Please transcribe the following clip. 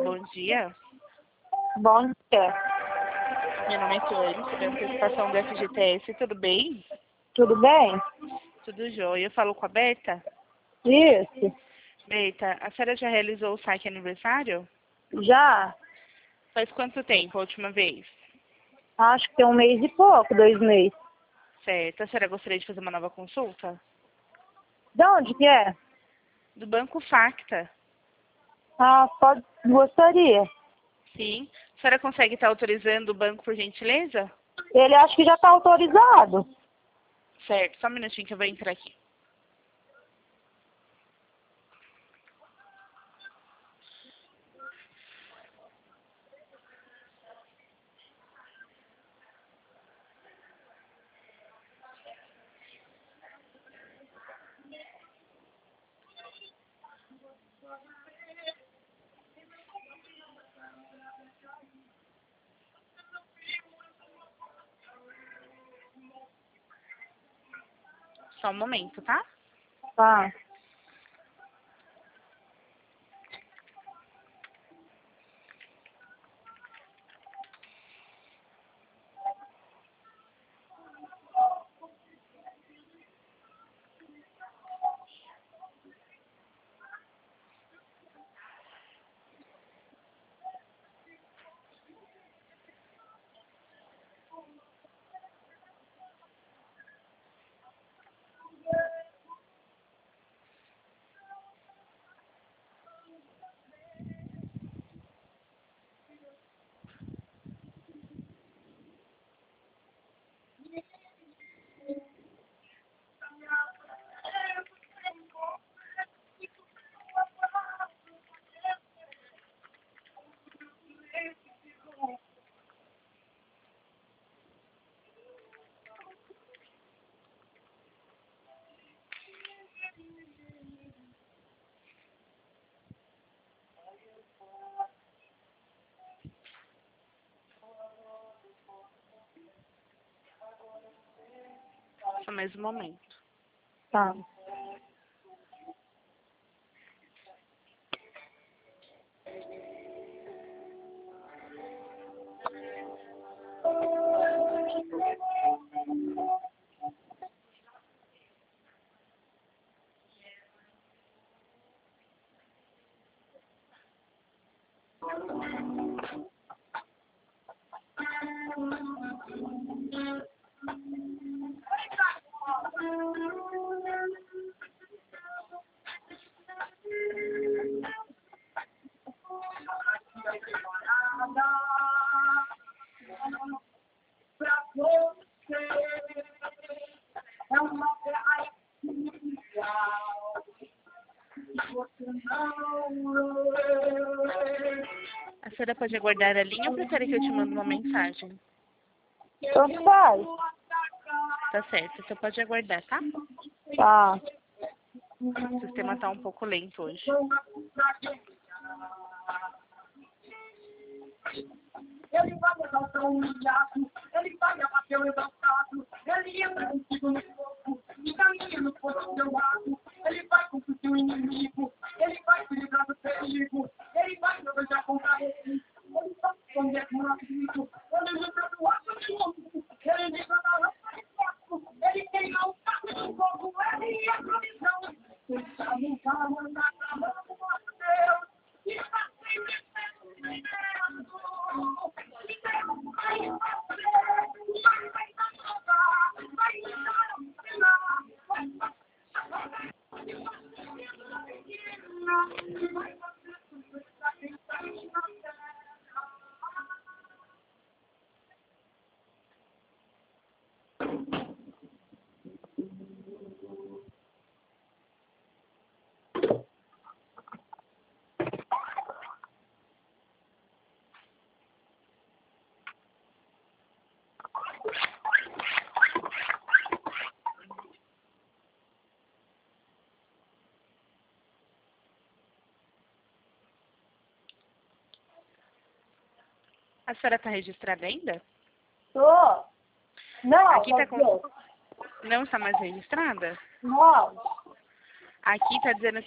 bom dia. Bom dia. Meu nome é Sueli, sou da antecipação do FGTS, tudo bem? Tudo bem? Tudo jóia. Eu falo com a Berta. Isso. Berta, a senhora já realizou o saque aniversário? Já? Faz quanto tempo a última vez? Acho que tem 1 mês e pouco, 2 meses. Certo. A senhora gostaria de fazer uma nova consulta? De onde que é? Do Banco Facta. Gostaria. Sim. A senhora consegue estar autorizando o banco por gentileza? Ele acho que já está autorizado. Certo. Só um minutinho que eu vou entrar aqui. Só um momento, tá? Tá. Só mais um momento. Tá. A senhora pode aguardar a linha ou prefere que eu te mande uma mensagem? Tanto faz. Tá certo. Você pode aguardar, tá? Tá. O sistema tá um pouco lento hoje. Ele vai levantar um jato, ele vai abater o levantado, ele entra contigo no corpo, e caminha no corpo do seu lado, ele vai confundir o inimigo, ele vai se livrar do perigo, ele vai desejar contra ele, ele vai esconder com o amigo, ele livra do aço de novo, ele livra da lança de fogo, ele queima o carro de fogo, ele é provisão, ele sabe o carro na mão do nosso Deus, e está sempre esperando. A senhora tá registrada ainda? Tô. Não, Aqui tá não. Não está mais registrada? Não. Aqui tá dizendo